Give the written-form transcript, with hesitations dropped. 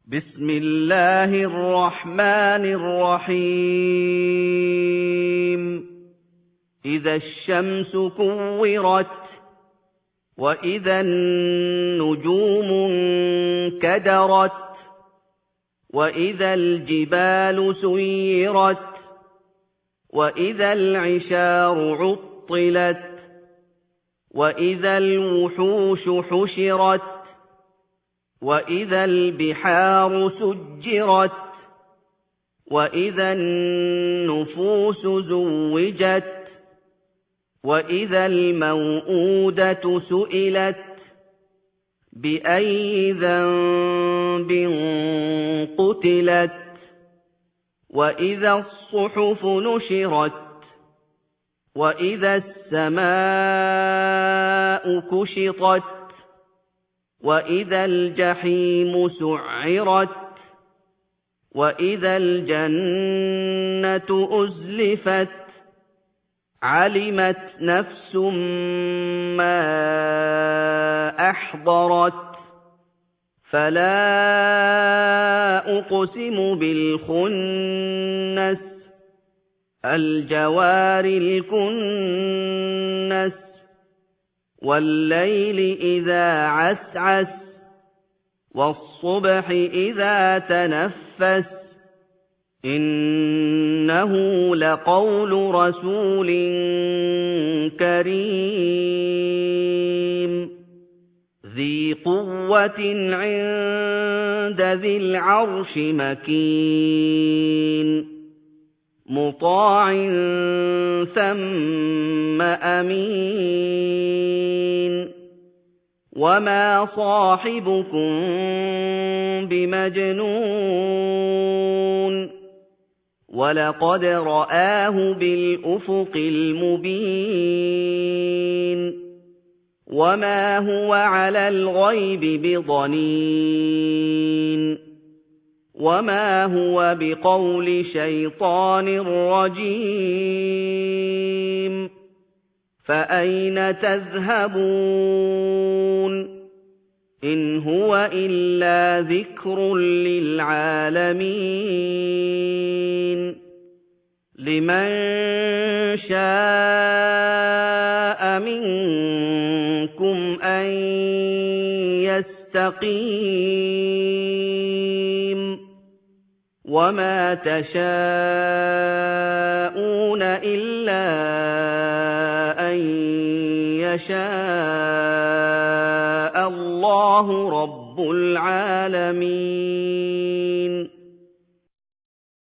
بسم الله الرحمن الرحيم إذا الشمس كورت وإذا النجوم انكدرت وإذا الجبال سيرت وإذا العشار عطلت وإذا الوحوش حشرت وإذا البحار سجرت وإذا النفوس زوجت وإذا الموءودة سئلت بأي ذنب قتلت وإذا الصحف نشرت وإذا السماء كشطت وإذا الجحيم سعرت وإذا الجنة أزلفت علمت نفس ما أحضرت فلا أقسم بالخنس الجوار الكنس والليل إذا عسعس والصبح إذا تنفس إنه لقول رسول كريم ذي قوة عند ذي العرش مكين مطاع ثم أمين وما صاحبكم بمجنون ولقد رآه بالأفق المبين وما هو على الغيب بضنين وما هو بقول شيطان رجيم فأين تذهبون إن هو إلا ذكر للعالمين لمن شاء منكم أن يستقيم وما تشاءون إلا أن يشاء الله رب العالمين